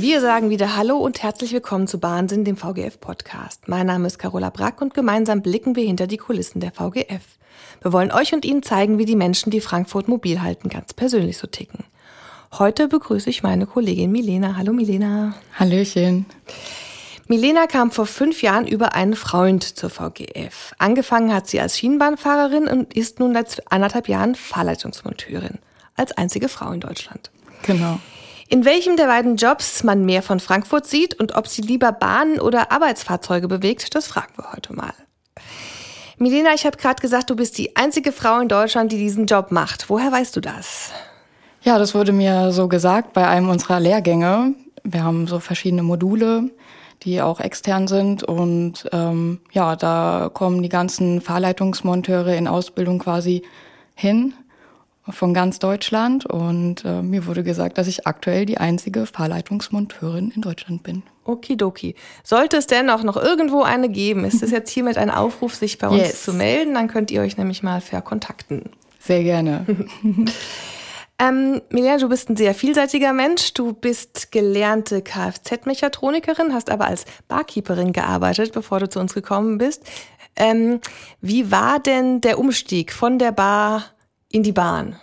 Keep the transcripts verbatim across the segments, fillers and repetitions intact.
Wir sagen wieder Hallo und herzlich willkommen zu Bahnsinn, dem V G F-Podcast. Mein Name ist Carola Brack und gemeinsam blicken wir hinter die Kulissen der V G F. Wir wollen euch und Ihnen zeigen, wie die Menschen, die Frankfurt mobil halten, ganz persönlich so ticken. Heute begrüße ich meine Kollegin Milena. Hallo Milena. Hallöchen. Milena kam vor fünf Jahren über einen Freund zur V G F. Angefangen hat sie als Schienenbahnfahrerin und ist nun seit anderthalb Jahren Fahrleitungsmonteurin. Als einzige Frau in Deutschland. Genau. In welchem der beiden Jobs man mehr von Frankfurt sieht und ob sie lieber Bahnen oder Arbeitsfahrzeuge bewegt, das fragen wir heute mal. Milena, ich habe gerade gesagt, du bist die einzige Frau in Deutschland, die diesen Job macht. Woher weißt du das? Ja, das wurde mir so gesagt bei einem unserer Lehrgänge. Wir haben so verschiedene Module, die auch extern sind. Und ähm, ja, da kommen die ganzen Fahrleitungsmonteure in Ausbildung quasi hin. Von ganz Deutschland und äh, mir wurde gesagt, dass ich aktuell die einzige Fahrleitungsmonteurin in Deutschland bin. Okidoki. Sollte es denn auch noch irgendwo eine geben, ist es jetzt hiermit ein Aufruf, sich bei uns yes. zu melden, dann könnt ihr euch nämlich mal verkontakten. Sehr gerne. ähm, Milena, du bist ein sehr vielseitiger Mensch. Du bist gelernte Kfz-Mechatronikerin, hast aber als Barkeeperin gearbeitet, bevor du zu uns gekommen bist. Ähm, wie war denn der Umstieg von der Bar in die Bahn?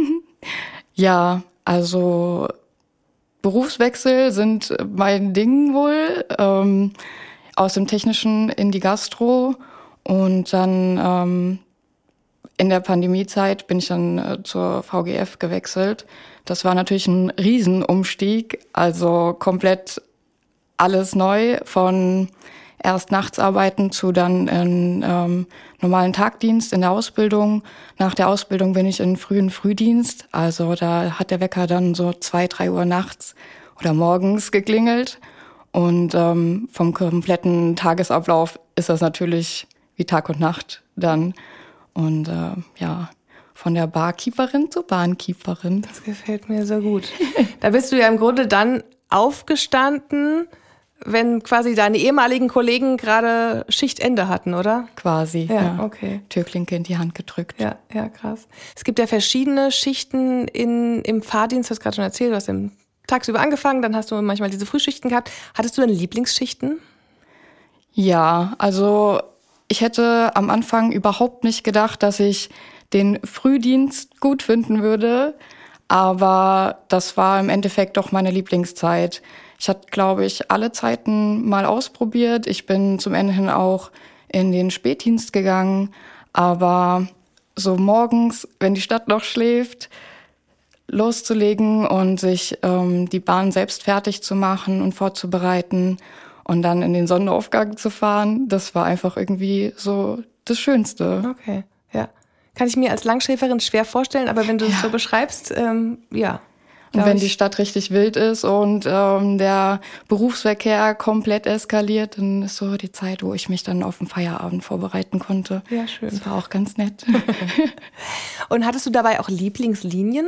Ja, also Berufswechsel sind mein Ding wohl. Ähm, aus dem Technischen in die Gastro und dann ähm, in der Pandemiezeit bin ich dann äh, zur V G F gewechselt. Das war natürlich ein Riesenumstieg, also komplett alles neu, von erst nachts arbeiten zu dann in ähm, normalen Tagdienst in der Ausbildung. Nach der Ausbildung bin ich in frühen Frühdienst. Also da hat der Wecker dann so zwei, drei Uhr nachts oder morgens geklingelt. Und ähm, vom kompletten Tagesablauf ist das natürlich wie Tag und Nacht dann. Und äh, ja, von der Barkeeperin zur Bahnkeeperin. Das gefällt mir so gut. Da bist du ja im Grunde dann aufgestanden, wenn quasi deine ehemaligen Kollegen gerade Schichtende hatten, oder? Quasi, ja. ja. Okay. Türklinke in die Hand gedrückt. Ja, ja, krass. Es gibt ja verschiedene Schichten in, im Fahrdienst, du hast gerade schon erzählt, du hast im tagsüber angefangen, dann hast du manchmal diese Frühschichten gehabt. Hattest du denn Lieblingsschichten? Ja, also ich hätte am Anfang überhaupt nicht gedacht, dass ich den Frühdienst gut finden würde, aber das war im Endeffekt doch meine Lieblingszeit. Ich hatte, glaube ich, alle Zeiten mal ausprobiert. Ich bin zum Ende hin auch in den Spätdienst gegangen. Aber so morgens, wenn die Stadt noch schläft, loszulegen und sich ähm, die Bahn selbst fertig zu machen und vorzubereiten und dann in den Sonnenaufgang zu fahren, das war einfach irgendwie so das Schönste. Okay, ja. Kann ich mir als Langschläferin schwer vorstellen, aber wenn du es ja. so beschreibst, ähm, ja. Und wenn die Stadt richtig wild ist und ähm, der Berufsverkehr komplett eskaliert, dann ist so die Zeit, wo ich mich dann auf den Feierabend vorbereiten konnte. Ja, schön. Das war auch ganz nett. Und hattest du dabei auch Lieblingslinien?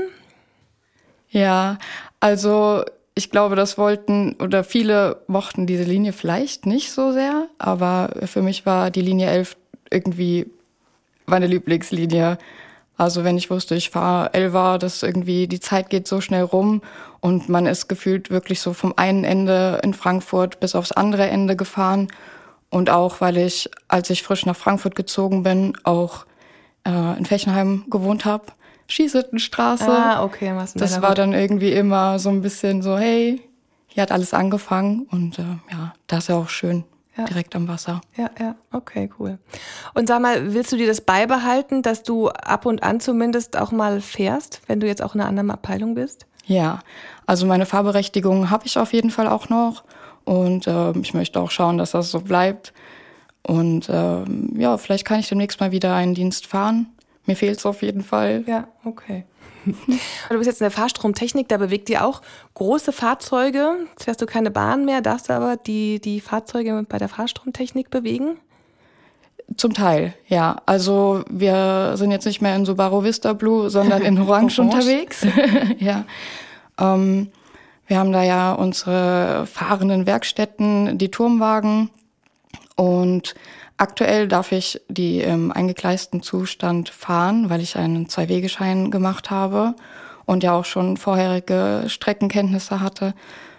Ja, also ich glaube, das wollten oder viele mochten diese Linie vielleicht nicht so sehr, aber für mich war die Linie elf irgendwie meine Lieblingslinie. Also wenn ich wusste, ich fahre Elva, dass irgendwie die Zeit geht so schnell rum und man ist gefühlt wirklich so vom einen Ende in Frankfurt bis aufs andere Ende gefahren. Und auch, weil ich, als ich frisch nach Frankfurt gezogen bin, auch äh, in Fechenheim gewohnt habe, Schießhüttenstraße. Ah, okay. Was das war dann irgendwie immer so ein bisschen so, hey, hier hat alles angefangen und äh, ja, das ist ja auch schön. Ja. Direkt am Wasser. Ja, ja, okay, cool. Und sag mal, willst du dir das beibehalten, dass du ab und an zumindest auch mal fährst, wenn du jetzt auch in einer anderen Abteilung bist? Ja, also meine Fahrberechtigung habe ich auf jeden Fall auch noch und äh, ich möchte auch schauen, dass das so bleibt. Und äh, ja, vielleicht kann ich demnächst mal wieder einen Dienst fahren. Mir fehlt es auf jeden Fall. Ja, okay. Du bist jetzt in der Fahrstromtechnik, da bewegt ihr auch große Fahrzeuge. Jetzt fährst du keine Bahn mehr, darfst du aber die, die Fahrzeuge bei der Fahrstromtechnik bewegen? Zum Teil, ja. Also wir sind jetzt nicht mehr in Subaru Vista Blue, sondern in Orange unterwegs. ja. Ähm, wir haben da ja unsere fahrenden Werkstätten, die Turmwagen. Und aktuell darf ich die im eingegleisten Zustand fahren, weil ich einen Zwei-Wegeschein gemacht habe und ja auch schon vorherige Streckenkenntnisse hatte.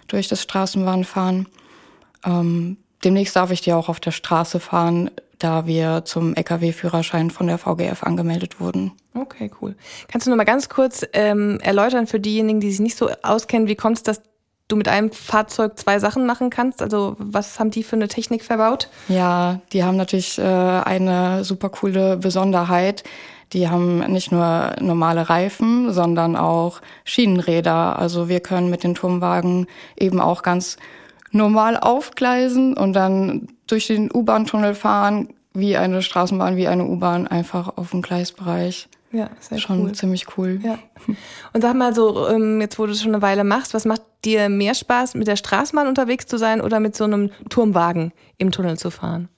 durch das Straßenbahnfahren. Ähm, demnächst darf ich die auch auf der Straße fahren, da wir zum L K W-Führerschein von der V G F angemeldet wurden. Okay, cool. Kannst du noch mal ganz kurz ähm, erläutern für diejenigen, die sich nicht so auskennen, wie kommt es, dass du mit einem Fahrzeug zwei Sachen machen kannst? Also was haben die für eine Technik verbaut? Ja, die haben natürlich äh, eine super coole Besonderheit. Die haben nicht nur normale Reifen, sondern auch Schienenräder. Also wir können mit den Turmwagen eben auch ganz normal aufgleisen und dann durch den U-Bahn-Tunnel fahren, wie eine Straßenbahn, wie eine U-Bahn, einfach auf dem Gleisbereich. Ja, sehr schon cool. Ziemlich cool. Ja. Und sag mal so, jetzt wo du es schon eine Weile machst, was macht dir mehr Spaß, mit der Straßenbahn unterwegs zu sein oder mit so einem Turmwagen im Tunnel zu fahren?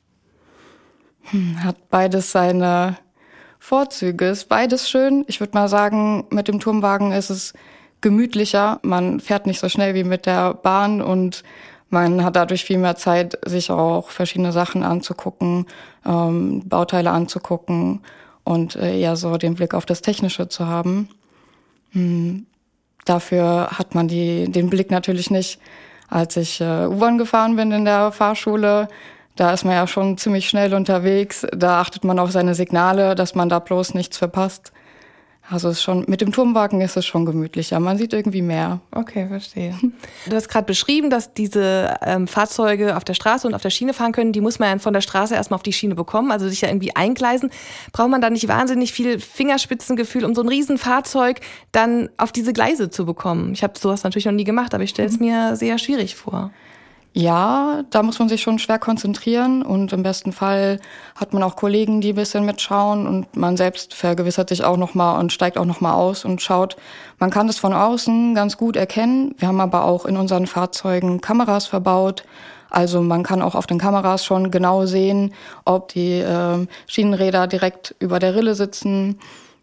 Hm, hat beides seine Vorzüge. Ist beides schön. Ich würde mal sagen, mit dem Turmwagen ist es gemütlicher. Man fährt nicht so schnell wie mit der Bahn und man hat dadurch viel mehr Zeit, sich auch verschiedene Sachen anzugucken, ähm, Bauteile anzugucken und äh, eher so den Blick auf das Technische zu haben. Hm. Dafür hat man die, den Blick natürlich nicht, als ich äh, U-Bahn gefahren bin in der Fahrschule. Da ist man ja schon ziemlich schnell unterwegs. Da achtet man auf seine Signale, dass man da bloß nichts verpasst. Also ist schon, mit dem Turmwagen ist es schon gemütlicher. Man sieht irgendwie mehr. Okay, verstehe. Du hast gerade beschrieben, dass diese ähm, Fahrzeuge auf der Straße und auf der Schiene fahren können. Die muss man ja von der Straße erstmal auf die Schiene bekommen, also sich ja irgendwie eingleisen. Braucht man da nicht wahnsinnig viel Fingerspitzengefühl, um so ein Riesenfahrzeug dann auf diese Gleise zu bekommen? Ich habe sowas natürlich noch nie gemacht, aber ich stelle es mhm. mir sehr schwierig vor. Ja, da muss man sich schon schwer konzentrieren und im besten Fall hat man auch Kollegen, die ein bisschen mitschauen und man selbst vergewissert sich auch nochmal und steigt auch nochmal aus und schaut. Man kann das von außen ganz gut erkennen. Wir haben aber auch in unseren Fahrzeugen Kameras verbaut. Also man kann auch auf den Kameras schon genau sehen, ob die äh, Schienenräder direkt über der Rille sitzen.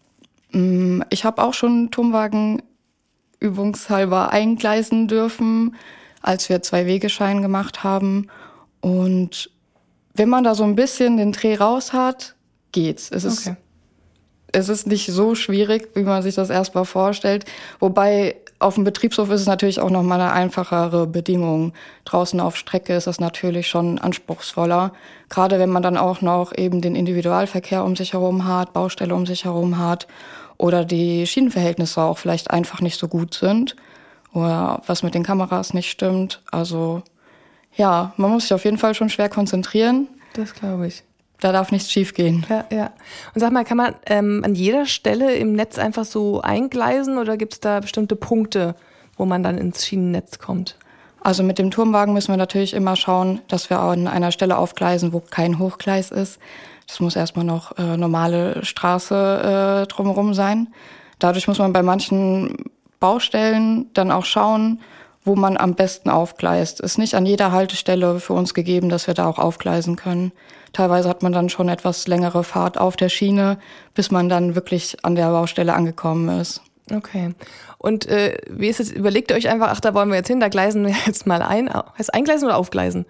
Ich habe auch schon Turmwagen übungshalber eingleisen dürfen, als wir zwei Wegeschein gemacht haben. Und wenn man da so ein bisschen den Dreh raus hat, geht's. Es ist, okay. es ist nicht so schwierig, wie man sich das erstmal vorstellt. Wobei auf dem Betriebshof ist es natürlich auch nochmal eine einfachere Bedingung. Draußen auf Strecke ist das natürlich schon anspruchsvoller. Gerade wenn man dann auch noch eben den Individualverkehr um sich herum hat, Baustelle um sich herum hat oder die Schienenverhältnisse auch vielleicht einfach nicht so gut sind. Oder was mit den Kameras nicht stimmt. Also ja, man muss sich auf jeden Fall schon schwer konzentrieren. Das glaube ich. Da darf nichts schief gehen. Ja, ja. Und sag mal, kann man ähm, an jeder Stelle im Netz einfach so eingleisen oder gibt es da bestimmte Punkte, wo man dann ins Schienennetz kommt? Also mit dem Turmwagen müssen wir natürlich immer schauen, dass wir an einer Stelle aufgleisen, wo kein Hochgleis ist. Das muss erstmal noch äh, normale Straße äh, drumherum sein. Dadurch muss man bei manchen Baustellen dann auch schauen, wo man am besten aufgleist. Ist nicht an jeder Haltestelle für uns gegeben, dass wir da auch aufgleisen können. Teilweise hat man dann schon etwas längere Fahrt auf der Schiene, bis man dann wirklich an der Baustelle angekommen ist. Okay. Und äh, wie ist es? Überlegt ihr euch einfach, ach, da wollen wir jetzt hin, da gleisen wir jetzt mal ein. Heißt eingleisen oder aufgleisen?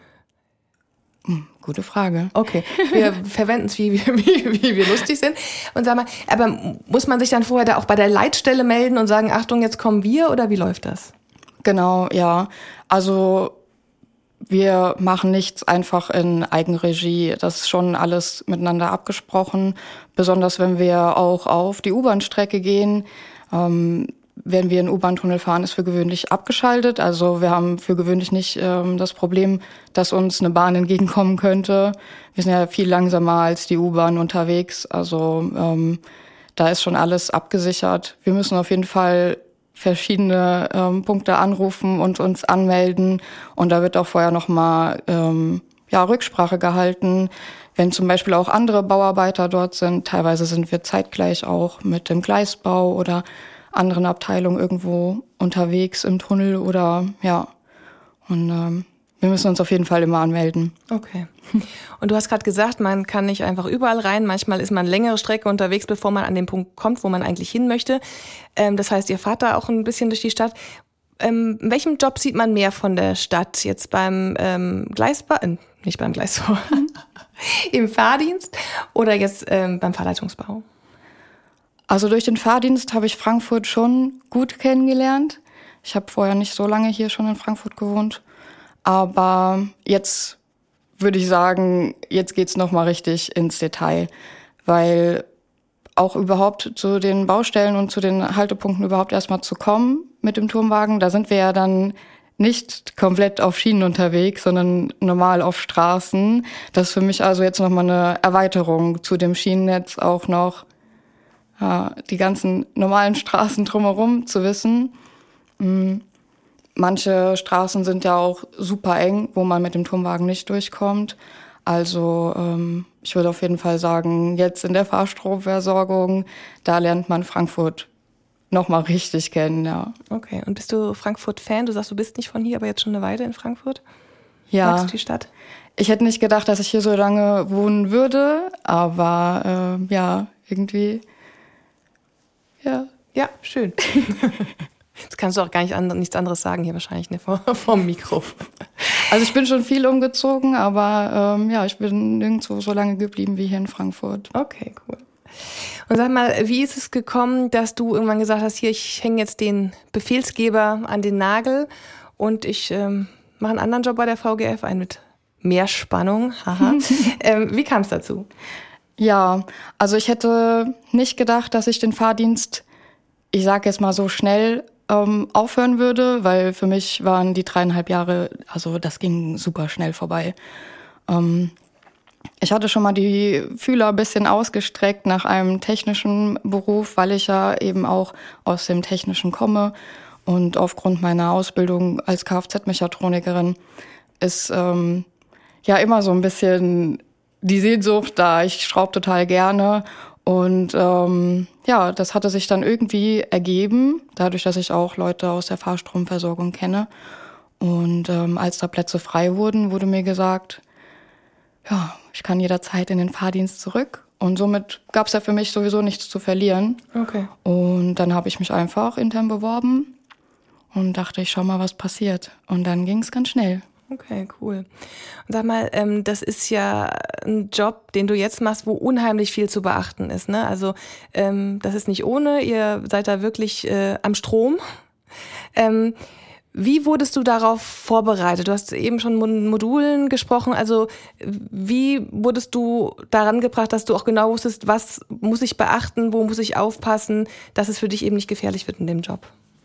Hm, gute Frage. Okay, wir verwenden es, wie, wie, wie wir lustig sind. Und sag mal, aber muss man sich dann vorher da auch bei der Leitstelle melden und sagen, Achtung, jetzt kommen wir, oder wie läuft das? Genau, ja. Also wir machen nichts einfach in Eigenregie. Das ist schon alles miteinander abgesprochen. Besonders wenn wir auch auf die U-Bahn-Strecke gehen. Ähm, wenn wir in U-Bahn-Tunnel fahren, ist für gewöhnlich abgeschaltet. Also wir haben für gewöhnlich nicht ähm, das Problem, dass uns eine Bahn entgegenkommen könnte. Wir sind ja viel langsamer als die U-Bahn unterwegs. Also ähm, da ist schon alles abgesichert. Wir müssen auf jeden Fall verschiedene ähm, Punkte anrufen und uns anmelden. Und da wird auch vorher nochmal ähm, ja, Rücksprache gehalten. Wenn zum Beispiel auch andere Bauarbeiter dort sind, teilweise sind wir zeitgleich auch mit dem Gleisbau oder anderen Abteilungen irgendwo unterwegs im Tunnel oder ja. Und ähm, wir müssen uns auf jeden Fall immer anmelden. Okay. Und du hast gerade gesagt, man kann nicht einfach überall rein. Manchmal ist man längere Strecke unterwegs, bevor man an den Punkt kommt, wo man eigentlich hin möchte. Ähm, das heißt, ihr fahrt da auch ein bisschen durch die Stadt. Ähm, in welchem Job sieht man mehr von der Stadt? Jetzt beim ähm, Gleisbau, äh, nicht beim Gleisbau, im Fahrdienst oder jetzt ähm, beim Fahrleitungsbau? Also durch den Fahrdienst habe ich Frankfurt schon gut kennengelernt. Ich habe vorher nicht so lange hier schon in Frankfurt gewohnt. Aber jetzt würde ich sagen, jetzt geht's noch mal richtig ins Detail, weil auch überhaupt zu den Baustellen und zu den Haltepunkten überhaupt erstmal zu kommen mit dem Turmwagen, da sind wir ja dann nicht komplett auf Schienen unterwegs, sondern normal auf Straßen. Das ist für mich also jetzt nochmal eine Erweiterung zu dem Schienennetz, auch noch ja, die ganzen normalen Straßen drumherum zu wissen. Mhm. Manche Straßen sind ja auch super eng, wo man mit dem Turmwagen nicht durchkommt. Also ähm, ich würde auf jeden Fall sagen, jetzt in der Fahrstromversorgung, da lernt man Frankfurt noch mal richtig kennen, ja. Okay, und bist du Frankfurt-Fan? Du sagst, du bist nicht von hier, aber jetzt schon eine Weile in Frankfurt? Ja. Magst du die Stadt? Ich hätte nicht gedacht, dass ich hier so lange wohnen würde, aber äh, ja, irgendwie, ja. Ja, schön. Jetzt kannst du auch gar nicht an, nichts anderes sagen hier wahrscheinlich, ne, vor, vor dem Mikro. Also ich bin schon viel umgezogen, aber ähm, ja, ich bin nirgendwo so lange geblieben wie hier in Frankfurt. Okay, cool. Und sag mal, wie ist es gekommen, dass du irgendwann gesagt hast, hier, ich hänge jetzt den Befehlsgeber an den Nagel und ich ähm, mache einen anderen Job bei der V G F, einen mit mehr Spannung. Haha. ähm, wie kam es dazu? Ja, also ich hätte nicht gedacht, dass ich den Fahrdienst, ich sage jetzt mal so schnell, ähm, aufhören würde, weil für mich waren die dreieinhalb Jahre, also das ging super schnell vorbei. Ähm, Ich hatte schon mal die Fühler ein bisschen ausgestreckt nach einem technischen Beruf, weil ich ja eben auch aus dem Technischen komme. Und aufgrund meiner Ausbildung als Kfz-Mechatronikerin ist ähm, ja immer so ein bisschen die Sehnsucht da. Ich schraube total gerne. Und ähm, ja, das hatte sich dann irgendwie ergeben, dadurch, dass ich auch Leute aus der Fahrstromversorgung kenne. Und ähm, als da Plätze frei wurden, wurde mir gesagt, ja, ich kann jederzeit in den Fahrdienst zurück. Und somit gab es ja für mich sowieso nichts zu verlieren. Okay. Und dann habe ich mich einfach intern beworben und dachte, ich schau mal, was passiert. Und dann ging es ganz schnell. Okay, cool. Und sag mal, ähm, das ist ja ein Job, den du jetzt machst, wo unheimlich viel zu beachten ist, ne? Also ähm, das ist nicht ohne, ihr seid da wirklich äh, am Strom. Ähm, Wie wurdest du darauf vorbereitet? Du hast eben schon von Modulen gesprochen. Also wie wurdest du daran gebracht, dass du auch genau wusstest, was muss ich beachten, wo muss ich aufpassen, dass es für dich eben nicht gefährlich wird in dem Job?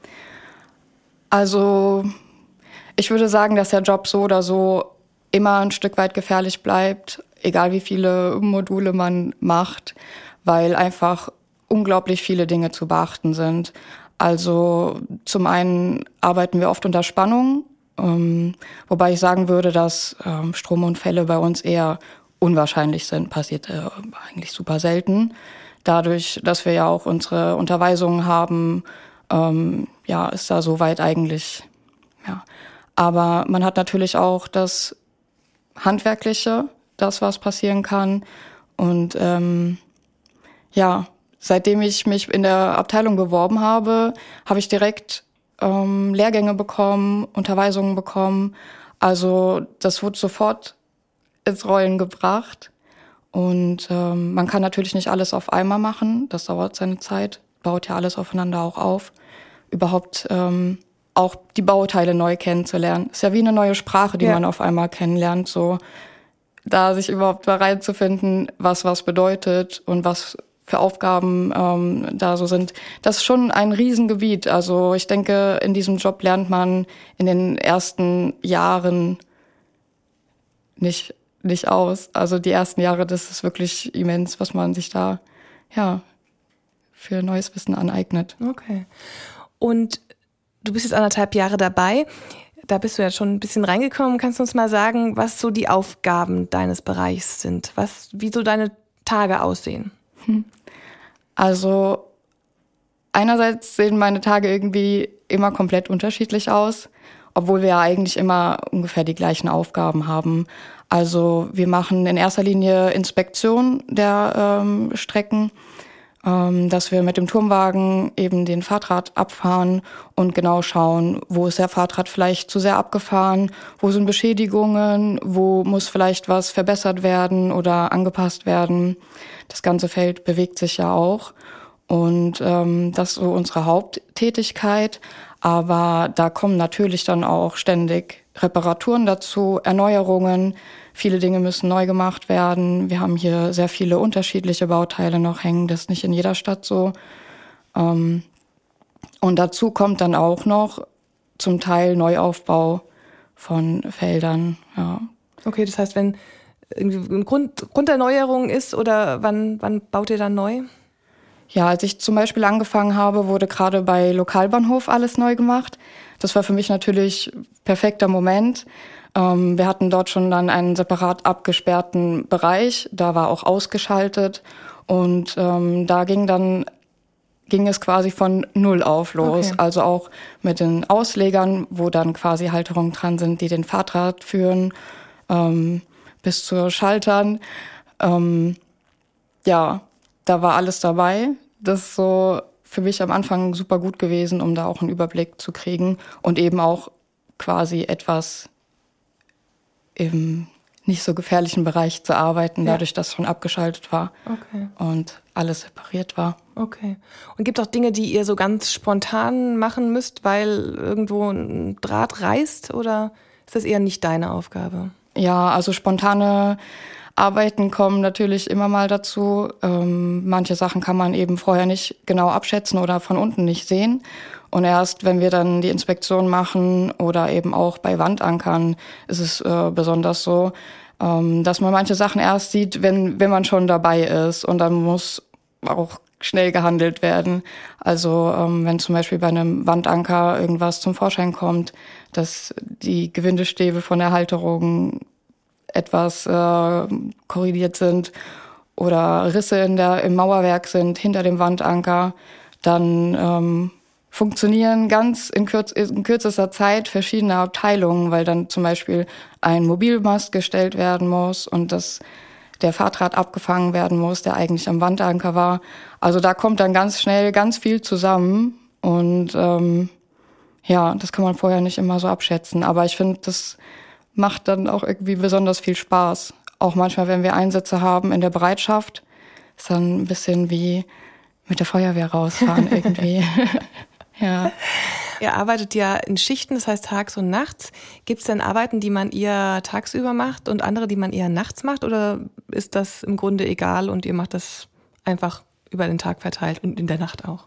Also ich würde sagen, dass der Job so oder so immer ein Stück weit gefährlich bleibt, egal wie viele Module man macht, weil einfach unglaublich viele Dinge zu beachten sind. Also zum einen arbeiten wir oft unter Spannung, ähm, wobei ich sagen würde, dass ähm, Stromunfälle bei uns eher unwahrscheinlich sind, passiert äh, eigentlich super selten. Dadurch, dass wir ja auch unsere Unterweisungen haben, ähm, ja, ist da soweit eigentlich, ja. Aber man hat natürlich auch das Handwerkliche, das, was passieren kann. Und ähm, ja, seitdem ich mich in der Abteilung beworben habe, habe ich direkt ähm, Lehrgänge bekommen, Unterweisungen bekommen. Also das wurde sofort ins Rollen gebracht. Und ähm, man kann natürlich nicht alles auf einmal machen. Das dauert seine Zeit, baut ja alles aufeinander auch auf. Überhaupt ähm, auch die Bauteile neu kennenzulernen. Ist ja wie eine neue Sprache, die ja. man auf einmal kennenlernt. So da sich überhaupt da reinzufinden, was was bedeutet und was für Aufgaben ähm, da so sind. Das ist schon ein Riesengebiet. Also ich denke, in diesem Job lernt man in den ersten Jahren nicht nicht aus. Also die ersten Jahre, das ist wirklich immens, was man sich da ja für neues Wissen aneignet. Okay. Und du bist jetzt anderthalb Jahre dabei. Da bist du ja schon ein bisschen reingekommen. Kannst du uns mal sagen, was so die Aufgaben deines Bereichs sind? Was, wie so deine Tage aussehen? Also einerseits sehen meine Tage irgendwie immer komplett unterschiedlich aus, obwohl wir ja eigentlich immer ungefähr die gleichen Aufgaben haben. Also wir machen in erster Linie Inspektion der ähm, Strecken, ähm, dass wir mit dem Turmwagen eben den Fahrdraht abfahren und genau schauen, wo ist der Fahrdraht vielleicht zu sehr abgefahren, wo sind Beschädigungen, wo muss vielleicht was verbessert werden oder angepasst werden. Das ganze Feld bewegt sich ja auch. Und ähm, das ist so unsere Haupttätigkeit. Aber da kommen natürlich dann auch ständig Reparaturen dazu, Erneuerungen. Viele Dinge müssen neu gemacht werden. Wir haben hier sehr viele unterschiedliche Bauteile noch hängen. Das ist nicht in jeder Stadt so. Ähm, und dazu kommt dann auch noch zum Teil Neuaufbau von Feldern. Ja. Okay, das heißt, wenn irgendwie eine Grund, Grunderneuerung ist oder wann, wann baut ihr dann neu? Ja, als ich zum Beispiel angefangen habe, wurde gerade bei Lokalbahnhof alles neu gemacht. Das war für mich natürlich perfekter Moment. Ähm, wir hatten dort schon dann einen separat abgesperrten Bereich. Da war auch ausgeschaltet. Und ähm, da ging dann ging es quasi von Null auf los. Okay. Also auch mit den Auslegern, wo dann quasi Halterungen dran sind, die den Fahrrad führen, ähm, bis zu Schaltern. Ähm, ja, da war alles dabei. Das ist so für mich am Anfang super gut gewesen, um da auch einen Überblick zu kriegen und eben auch quasi etwas im nicht so gefährlichen Bereich zu arbeiten, dadurch, ja. dass schon abgeschaltet war okay. und alles separiert war. Okay. Und gibt es auch Dinge, die ihr so ganz spontan machen müsst, weil irgendwo ein Draht reißt, oder ist das eher nicht deine Aufgabe? Ja, also spontane Arbeiten kommen natürlich immer mal dazu. Ähm, manche Sachen kann man eben vorher nicht genau abschätzen oder von unten nicht sehen. Und erst wenn wir dann die Inspektion machen oder eben auch bei Wandankern ist es äh, besonders so, ähm, dass man manche Sachen erst sieht, wenn, wenn man schon dabei ist. Und dann muss auch schnell gehandelt werden. Also ähm, wenn zum Beispiel bei einem Wandanker irgendwas zum Vorschein kommt, dass die Gewindestäbe von der Halterung etwas äh, korrigiert sind oder Risse in der, im Mauerwerk sind hinter dem Wandanker, dann ähm, funktionieren ganz in, kürz, in kürzester Zeit verschiedene Abteilungen, weil dann zum Beispiel ein Mobilmast gestellt werden muss und das, der Fahrrad abgefangen werden muss, der eigentlich am Wandanker war. Also da kommt dann ganz schnell ganz viel zusammen und ähm, ja, das kann man vorher nicht immer so abschätzen. Aber ich finde, das macht dann auch irgendwie besonders viel Spaß. Auch manchmal, wenn wir Einsätze haben in der Bereitschaft, ist dann ein bisschen wie mit der Feuerwehr rausfahren irgendwie. Ja. Ihr arbeitet ja in Schichten, das heißt tags und nachts. Gibt es denn Arbeiten, die man eher tagsüber macht und andere, die man eher nachts macht? Oder ist das im Grunde egal und ihr macht das einfach über den Tag verteilt und in der Nacht auch?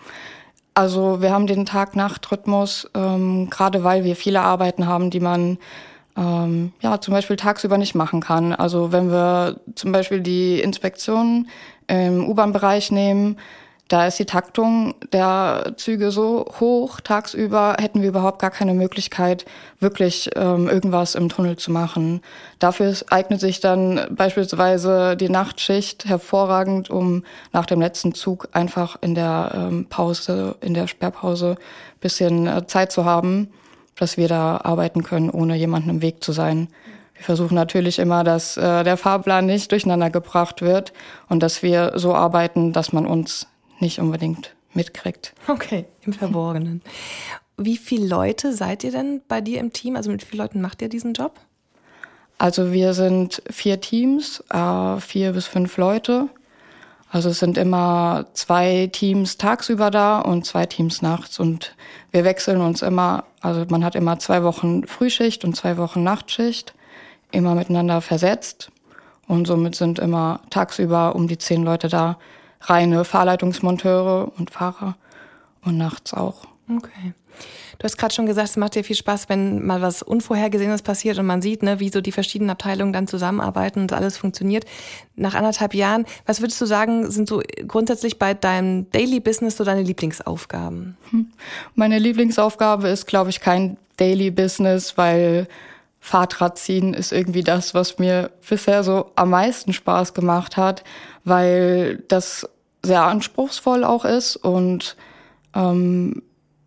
Also wir haben den Tag-Nacht-Rhythmus, ähm, gerade weil wir viele Arbeiten haben, die man ähm, ja zum Beispiel tagsüber nicht machen kann. Also wenn wir zum Beispiel die Inspektion im U-Bahn-Bereich nehmen, da ist die Taktung der Züge so hoch, tagsüber hätten wir überhaupt gar keine Möglichkeit, wirklich ähm, irgendwas im Tunnel zu machen. Dafür eignet sich dann beispielsweise die Nachtschicht hervorragend, um nach dem letzten Zug einfach in der ähm, Pause, in der Sperrpause ein bisschen äh, Zeit zu haben, dass wir da arbeiten können, ohne jemanden im Weg zu sein. Wir versuchen natürlich immer, dass äh, der Fahrplan nicht durcheinander gebracht wird und dass wir so arbeiten, dass man uns nicht unbedingt mitkriegt. Okay, im Verborgenen. Wie viele Leute seid ihr denn bei dir im Team? Also mit wie vielen Leuten macht ihr diesen Job? Also wir sind vier Teams, äh, vier bis fünf Leute. Also es sind immer zwei Teams tagsüber da und zwei Teams nachts. Und wir wechseln uns immer, also man hat immer zwei Wochen Frühschicht und zwei Wochen Nachtschicht, immer miteinander versetzt. Und somit sind immer tagsüber um die zehn Leute da, reine Fahrleitungsmonteure und Fahrer und nachts auch. Okay. Du hast gerade schon gesagt, es macht dir viel Spaß, wenn mal was Unvorhergesehenes passiert und man sieht, ne, wie so die verschiedenen Abteilungen dann zusammenarbeiten und alles funktioniert. Nach anderthalb Jahren, was würdest du sagen, sind so grundsätzlich bei deinem Daily Business so deine Lieblingsaufgaben? Meine Lieblingsaufgabe ist, glaube ich, kein Daily Business, weil Fahrradziehen ist irgendwie das, was mir bisher so am meisten Spaß gemacht hat, weil das sehr anspruchsvoll auch ist und ähm,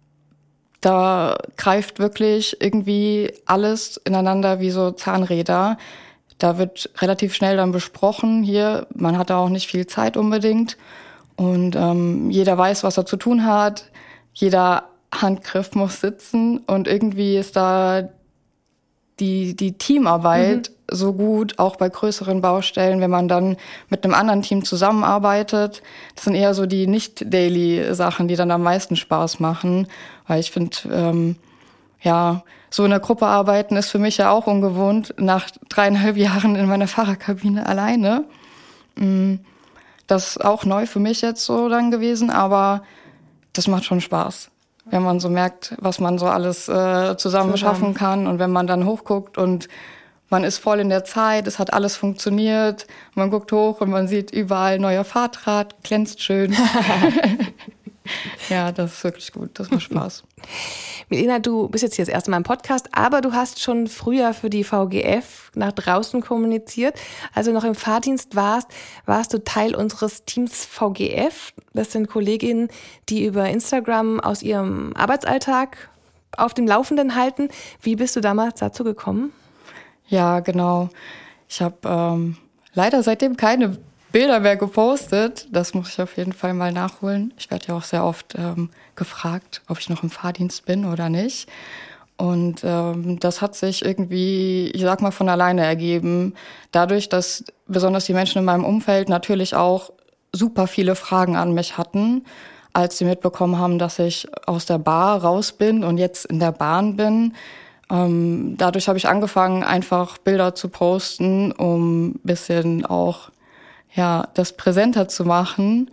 da greift wirklich irgendwie alles ineinander wie so Zahnräder. Da wird relativ schnell dann besprochen, hier, man hat da auch nicht viel Zeit unbedingt und ähm, jeder weiß, was er zu tun hat, jeder Handgriff muss sitzen und irgendwie ist da die, die Teamarbeit mhm. so gut, auch bei größeren Baustellen, wenn man dann mit einem anderen Team zusammenarbeitet. Das sind eher so die nicht-daily-Sachen, die dann am meisten Spaß machen. Weil ich finde, ähm, ja, so in der Gruppe arbeiten ist für mich ja auch ungewohnt, nach dreieinhalb Jahren in meiner Fahrerkabine alleine. Das ist auch neu für mich jetzt so dann gewesen, aber das macht schon Spaß. Wenn man so merkt, was man so alles äh, zusammen, zusammen schaffen kann und wenn man dann hochguckt und man ist voll in der Zeit, es hat alles funktioniert, man guckt hoch und man sieht überall neuer Fahrrad, glänzt schön. Ja, das ist wirklich gut, das macht Spaß. Milena, du bist jetzt hier das erste Mal im Podcast, aber du hast schon früher für die V G F nach draußen kommuniziert. Als du noch im Fahrdienst warst, warst du Teil unseres Teams V G F. Das sind Kolleginnen, die über Instagram aus ihrem Arbeitsalltag auf dem Laufenden halten. Wie bist du damals dazu gekommen? Ja, genau. Ich habe ähm, leider seitdem keine Bilder mehr gepostet. Das muss ich auf jeden Fall mal nachholen. Ich werde ja auch sehr oft ähm, gefragt, ob ich noch im Fahrdienst bin oder nicht. Und ähm, das hat sich irgendwie, ich sag mal, von alleine ergeben. Dadurch, dass besonders die Menschen in meinem Umfeld natürlich auch super viele Fragen an mich hatten, als sie mitbekommen haben, dass ich aus der Bar raus bin und jetzt in der Bahn bin. Ähm, dadurch habe ich angefangen, einfach Bilder zu posten, um ein bisschen auch ja, das präsenter zu machen.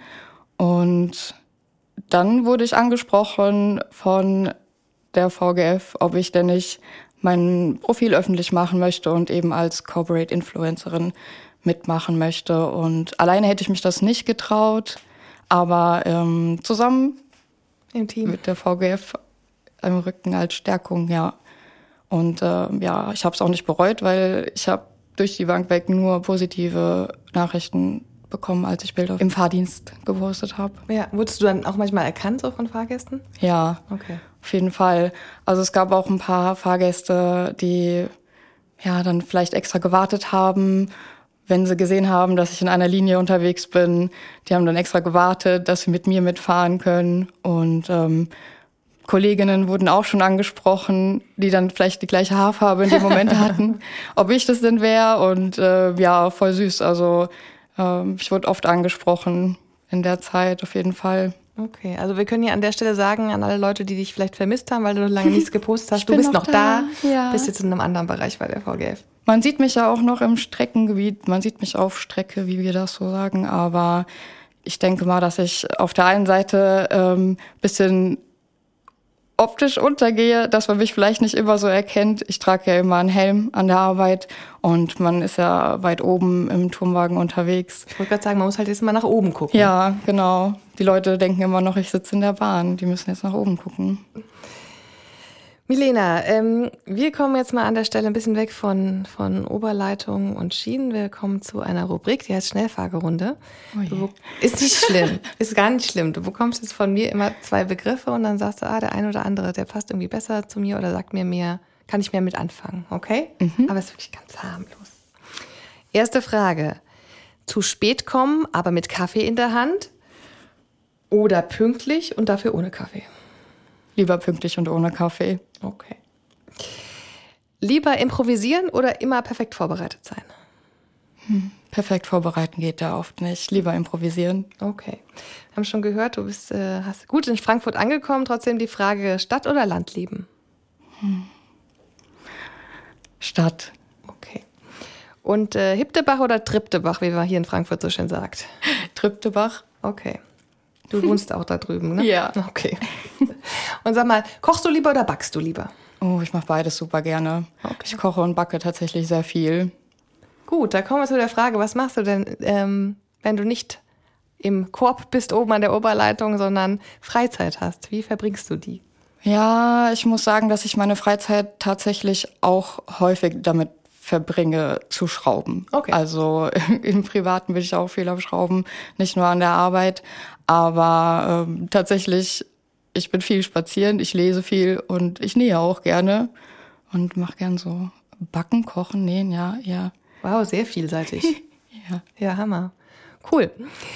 Und dann wurde ich angesprochen von der V G F, ob ich denn nicht mein Profil öffentlich machen möchte und eben als Corporate Influencerin mitmachen möchte. Und alleine hätte ich mich das nicht getraut, aber ähm, zusammen im Team mit der V G F im Rücken als Stärkung, ja. Und äh, ja, ich habe es auch nicht bereut, weil ich habe durch die Bank weg nur positive Nachrichten bekommen, als ich Bilder im Fahrdienst gepostet habe. Ja, wurdest du dann auch manchmal erkannt, so von Fahrgästen? Ja, okay. Auf jeden Fall. Also es gab auch ein paar Fahrgäste, die ja dann vielleicht extra gewartet haben, wenn sie gesehen haben, dass ich in einer Linie unterwegs bin. Die haben dann extra gewartet, dass sie mit mir mitfahren können. Und ähm, Kolleginnen wurden auch schon angesprochen, die dann vielleicht die gleiche Haarfarbe in dem Moment hatten, ob ich das denn wäre. Und äh, ja, voll süß. Also äh, ich wurde oft angesprochen in der Zeit auf jeden Fall. Okay, also wir können hier an der Stelle sagen, an alle Leute, die dich vielleicht vermisst haben, weil du lange nichts gepostet hast, du bist noch da, da ja. bist jetzt in einem anderen Bereich bei der V G F. Man sieht mich ja auch noch im Streckengebiet, man sieht mich auf Strecke, wie wir das so sagen, aber ich denke mal, dass ich auf der einen Seite ähm, bisschen optisch untergehe, dass man mich vielleicht nicht immer so erkennt. Ich trage ja immer einen Helm an der Arbeit und man ist ja weit oben im Turmwagen unterwegs. Ich wollte gerade sagen, man muss halt jetzt mal nach oben gucken. Ja, genau. Die Leute denken immer noch, ich sitze in der Bahn. Die müssen jetzt nach oben gucken. Milena, ähm, wir kommen jetzt mal an der Stelle ein bisschen weg von, von Oberleitungen und Schienen. Wir kommen zu einer Rubrik, die heißt Schnellfragerunde. Oh du, ist nicht schlimm, ist gar nicht schlimm. Du bekommst jetzt von mir immer zwei Begriffe und dann sagst du, ah, der eine oder andere, der passt irgendwie besser zu mir oder sagt mir mehr, kann ich mehr mit anfangen, okay? Mhm. Aber es ist wirklich ganz harmlos. Erste Frage, zu spät kommen, aber mit Kaffee in der Hand oder pünktlich und dafür ohne Kaffee? Lieber pünktlich und ohne Kaffee. Okay. Lieber improvisieren oder immer perfekt vorbereitet sein? Hm, perfekt vorbereiten geht da oft nicht. Lieber improvisieren. Okay. Wir haben schon gehört, du bist äh, hast gut in Frankfurt angekommen. Trotzdem die Frage, Stadt oder Land leben? Hm. Stadt. Okay. Und äh, Hiptebach oder Triptebach, wie man hier in Frankfurt so schön sagt? Triptebach. Okay. Du wohnst auch da drüben, ne? Ja. Okay. Und sag mal, kochst du lieber oder backst du lieber? Oh, ich mache beides super gerne. Okay. Ich koche und backe tatsächlich sehr viel. Gut, da kommen wir zu der Frage, was machst du denn, ähm, wenn du nicht im Korb bist, oben an der Oberleitung, sondern Freizeit hast? Wie verbringst du die? Ja, ich muss sagen, dass ich meine Freizeit tatsächlich auch häufig damit verbringe, zu schrauben. Okay. Also im Privaten bin ich auch viel am Schrauben, nicht nur an der Arbeit. Aber ähm, tatsächlich, ich bin viel spazieren, ich lese viel und ich nähe auch gerne und mache gern so Backen, Kochen, Nähen, ja, ja. Wow, sehr vielseitig. ja. Ja, Hammer. Cool.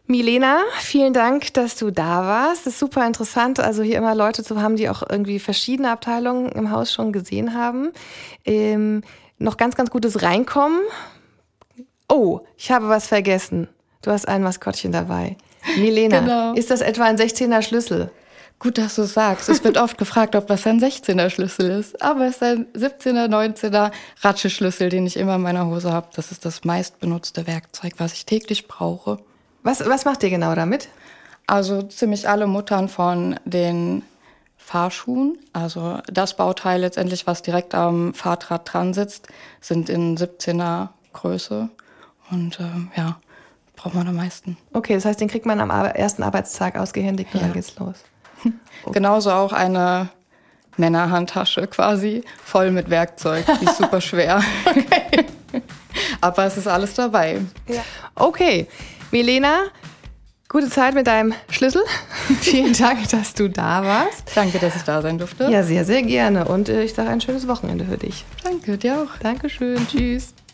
Milena, vielen Dank, dass du da warst. Es ist super interessant, also hier immer Leute zu haben, die auch irgendwie verschiedene Abteilungen im Haus schon gesehen haben. Ähm, noch ganz, ganz gutes Reinkommen. Oh, ich habe was vergessen. Du hast ein Maskottchen dabei. Milena, genau. Ist das etwa ein sechzehner Schlüssel? Gut, dass du es sagst. Es wird oft gefragt, ob das ein sechzehner Schlüssel ist. Aber es ist ein siebzehner, neunzehner Ratscheschlüssel, den ich immer in meiner Hose habe. Das ist das meistbenutzte Werkzeug, was ich täglich brauche. Was, was macht ihr genau damit? Also ziemlich alle Muttern von den Fahrschuhen, also das Bauteil letztendlich, was direkt am Fahrrad dran sitzt, sind in siebzehner Größe. Und ähm, ja, braucht man am meisten. Okay, das heißt, den kriegt man am ersten Arbeitstag ausgehändigt und ja. Dann geht's los. Okay. Genauso auch eine Männerhandtasche quasi, voll mit Werkzeug. Die ist super schwer. Okay. Aber es ist alles dabei. Ja. Okay, Milena, gute Zeit mit deinem Schlüssel. Vielen Dank, dass du da warst. Danke, dass ich da sein durfte. Ja, sehr, sehr gerne. Und äh, ich sage ein schönes Wochenende für dich. Danke, dir auch. Dankeschön, tschüss.